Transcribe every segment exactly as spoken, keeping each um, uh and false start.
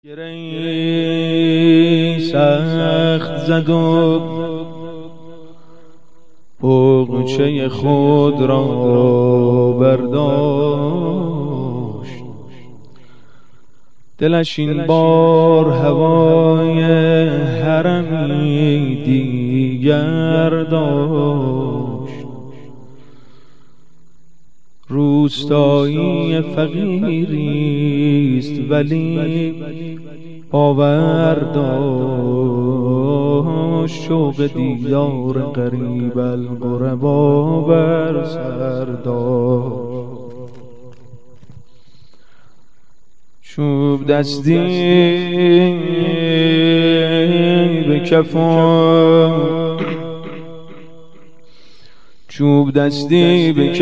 گری سخت زد و بغچه خود را برداشت، دلش این بار هوای حرمی دیگر داشت. روستایی فقیریست ولی باور داشت، شوق دیدار غریب الغربا بر سر داشت. چوب دستی به کفم چوب دستی به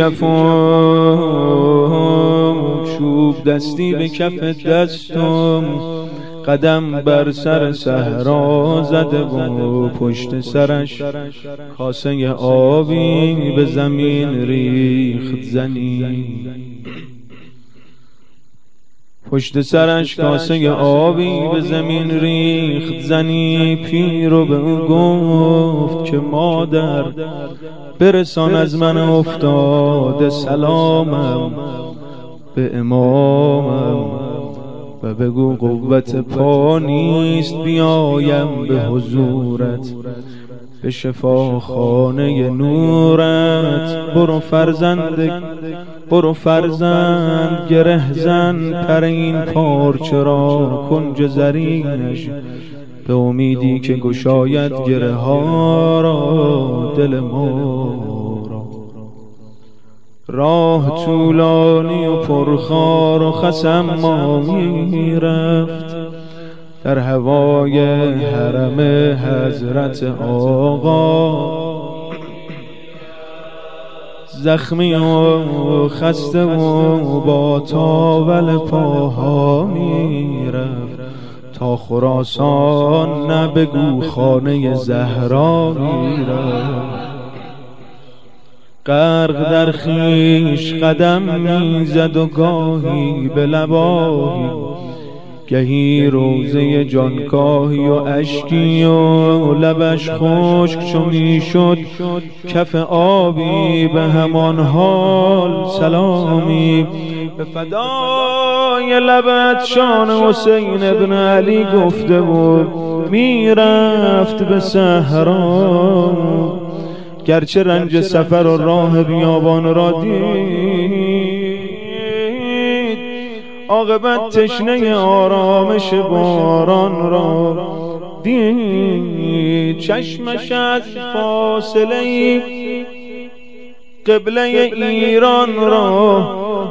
کفم چوب دستی به کف دستم، قدم بر سر صحرا زده و پشت سرش کاسه آبی به زمین ریخت زنی. پشت سرش کاسه آبی به زمین ریخت زنی. پیر رو به او گفت که مادر برسان از من افتاده سلامم به امامم و بگو قوت پا نیست بیایم به حضورت به شفاخانه نورت. برو فرزند برو فرزند گره زن پر این پارچه را کنج زرینش، به امیدی که گشاید گره ها را دل ما را. راه طولانی و پرخار و خسم ما می رفت، در هوای حرم حضرت آقا زخمی و خسته و با تاول پاها می رفت تا خراسان، نه بگو خانه زهرا می رفت. غرق در خویش قدم می زد و گاهی به لباهی، گهی روزه جانکاهی و اشکی و لبش خشک چو می شد کف آبی به همان حال سلامی. به فدای لبت شان حسین ابن علی گفته بود می رفت به صحرا، گرچه رنج سفر و راه بیابان را دید، عاقبت تشنه آرامش باران را دید. چشمش از فاصله قبله ایران را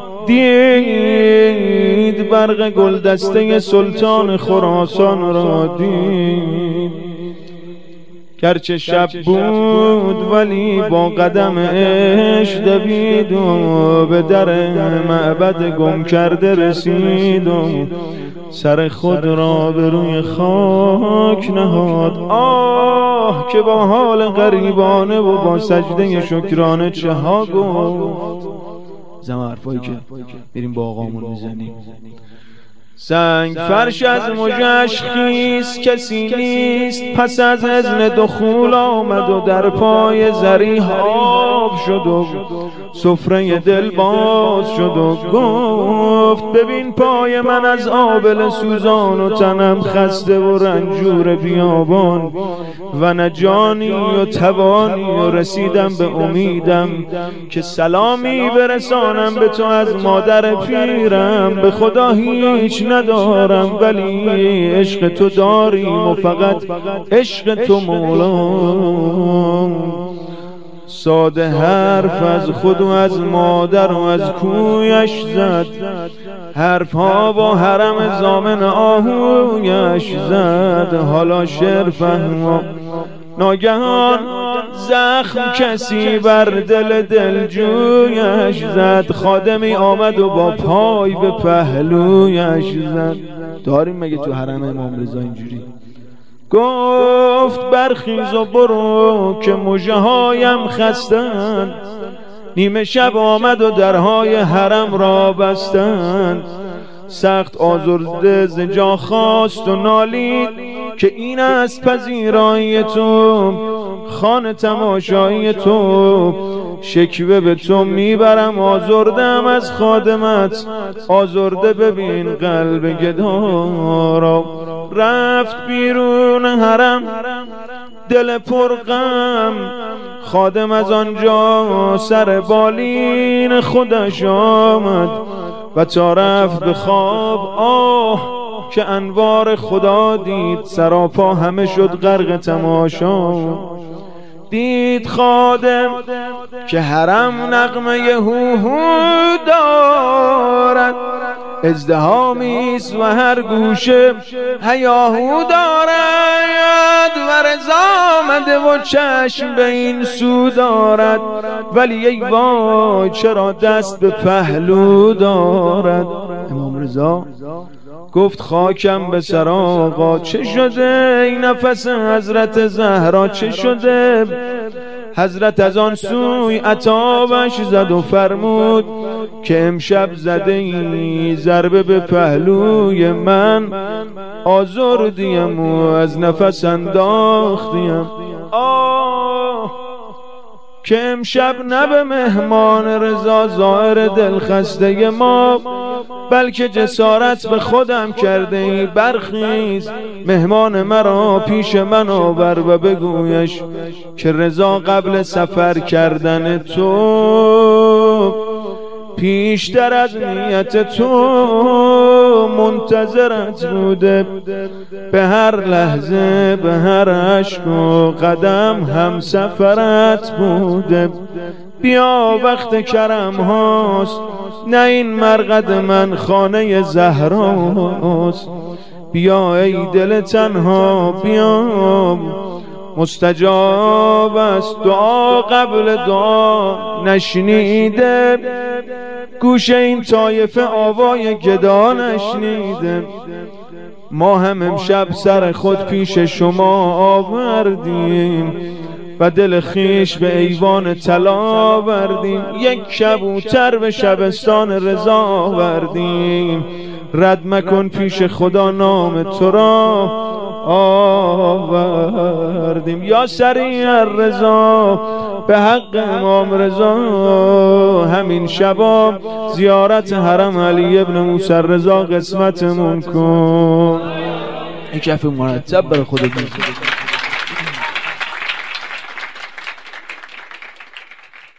دید، برق گلدسته سلطان خراسان را دید. گرچه شب بود ولی با قدم عشق دوید و به در معبد گم کرده رسید و سر خود را به روی خاک نهاد. آه که با حال غریبانه و با سجده شکرانه چه ها گفت. زمان حرفایی که بریم با آقامون میزنیم. سنگ فرش از مژش خیس کسی نیست، پس از اذن دخول آمد و در پای زری آب شد و سفره دل باز شد و گفت ببین پای من از آبله سوزان و تنم خسته و رنجور بیابان و نه جانی و توانی و رسیدم به امیدم که سلامی برسانم به تو از مادر پیرم. به خدا هیچ ندارم ولی عشق تو داریم و فقط عشق تو مولام. ساده حرف از خود و از مادر و از کویش زد، حرف ها با حرم زامن آهویش زد. حالا شعر فهم ناگهان زخم کسی بر دل دلجویش زد. خادمی آمد و با پای به پهلویش زد. داریم مگه تو حرم امام رضا اینجوری؟ گفت برخیز و برو که مژه هایم خستند، نیمه شب آمد و درهای حرم را بستند. سخت آزرده ز جا خواست و نالید که این است پذیرایی تو، خانه تماشایی تو. شکوه به تو میبرم آزردم از خادمت، آزرده ببین قلب گدا را. رفت بیرون حرم دل پر غم، خادم از آنجا سر بالین خودش آمد و تا رفت به خواب آه که انوار خدا دید، سراپا همه شد غرق تماشا. دید خادم که حرم نغمه هوهو دارد، ازدهامیست و هر گوشه هیاهو دارد، و رضا آمده و چشم به این سو دارد، ولی ای وای چرا دست به پهلو دارد. امام رضا گفت خاکم به سر آقا، چه شده این نفس حضرت زهرا چه شده؟ حضرت از آن سوی عتابش زد و فرمود که امشب زده ای ضربه به پهلوی من، آزردیم و از نفس انداختیم. آه که امشب نه به مهمان رضا زائر دلخسته ما، بلکه جسارت به خودم کرده ای. برخیز مهمان مرا پیش من آور و بگویش که رضا قبل سفر کردن تو پیشتر از نیت تو منتظرت بوده، به هر لحظه به هر عشق و قدم هم سفرت بوده. بیا وقت کرم هاست، نه این مرقد من خانه زهراست. بیا ای دل تنها بیا، مستجاب است دعا قبل دعا نشنیده، گوش این طایفه آوای گدا نشنیده. ما هم امشب سر خود پیش شما آوردیم و دل خیش به ایوان طلا وردیم، یک کبوتر به شبستان رضا آوردیم. رد مکن پیش خدا نام تو را آوردیم. یا سریع الرضا به حق امام رضا، همین شبا زیارت حرم علی ابن موسی رضا قسمتمون کن. یک کف مرتب برای خودت